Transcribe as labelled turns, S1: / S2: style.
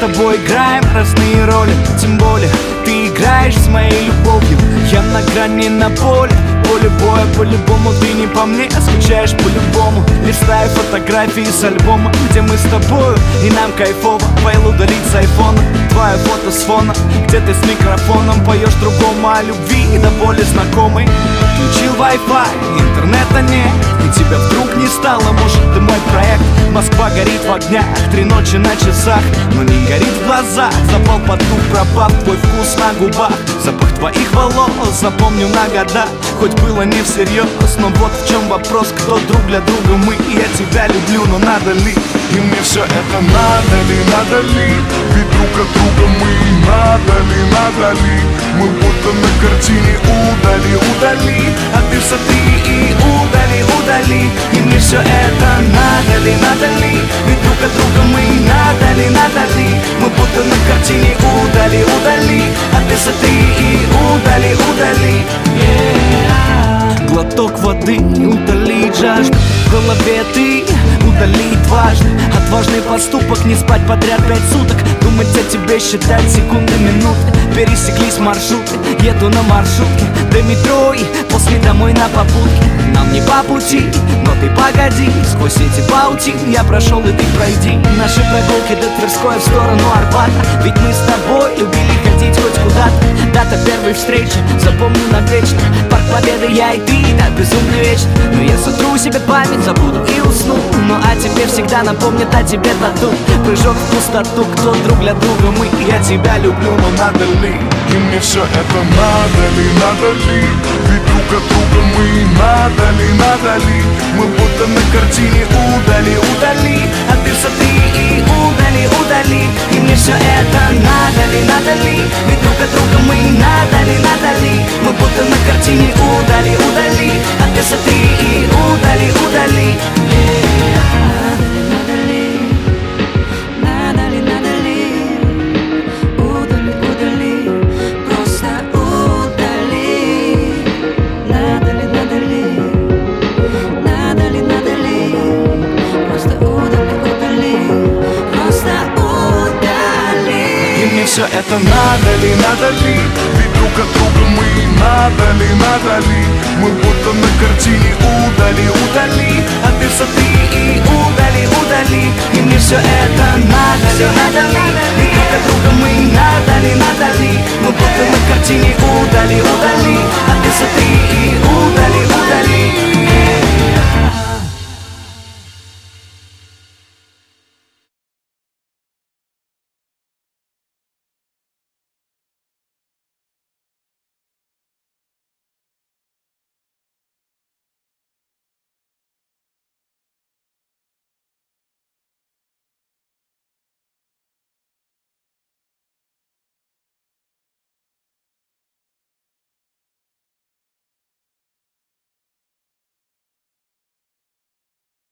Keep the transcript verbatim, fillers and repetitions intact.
S1: тобой играем разные роли. Тем более ты играешь с моей любовью. Я на грани, на поле, поле боя. По-любому ты не по мне, а скучаешь по-любому. Листаю фотографии с альбома, где мы с тобою, и нам кайфово. Файл удалить с айфона, твое фото с фона, где ты с микрофоном поешь другому о любви и до боли знакомый. Включил Wi-Fi, интернета нет, и тебя вдруг не стало. Может, ты мой проект? Москва горит в огнях, три ночи на часах, но не горит в глазах. Запал потух, пропав твой вкус на губах. Запах твоих волос запомню на года. Хоть было не всерьез, но вот в чем вопрос. Кто друг для друга мы, и я тебя люблю, но надо ли?
S2: И мне все это надо ли, надо ли? Ведь друг от друга мы, надо ли, надо ли? Мы будто на картине удали, удали, а ты смотри и удали, удали. И мне все это надо ли, надо ли? Ведь друг от друга мы, надо ли, надо ли? Мы будто на картине удали, удали, а ты смотри и удали, удали. Yeah. Глоток воды, удалить жажду. В голове ты, удалить важно. Отважный поступок, не спать подряд пять суток. Думать о тебе, считать секунды, минуты. Пересеклись маршруты, еду на маршрутке до метро и после домой на попутке. Нам не по пути, но ты погоди. Сквозь эти паутины я прошел, и ты пройди. Наши прогулки до Тверской в сторону Арбата. Ведь мы с тобой любили ходить хоть куда-то. Дата первой встречи, запомню навечно. Парк Победы, я и ты, да, безумно вечно. Но я сотру себе память, забуду и усну. Ну а тебе всегда напомнят о тебе тату. Прыжок в пустоту, кто друг для друга мы. Я тебя люблю, но надо ли? И мне все это надо ли, надо ли? Ведь друг от друга мы, надо ли, надо ли? Мы будто на картине удали, удали, а ты смотри и удали, удали. И мне все это надо ли, надо ли? Ведь друг от друга мы, надо ли, надо ли? Мы будто на картине удали, удали, а ты смотри и удали, удали. Все это надо ли, надо ли? Ведь друг от друга мы, надо ли, надо ли? Мы будто на картине удали, удали, а ты смотри и удали, удали. И мне все это надо ли, надо ли? Ведь друг от друга мы, надо ли, надо ли? Мы будто на картине удали, удали.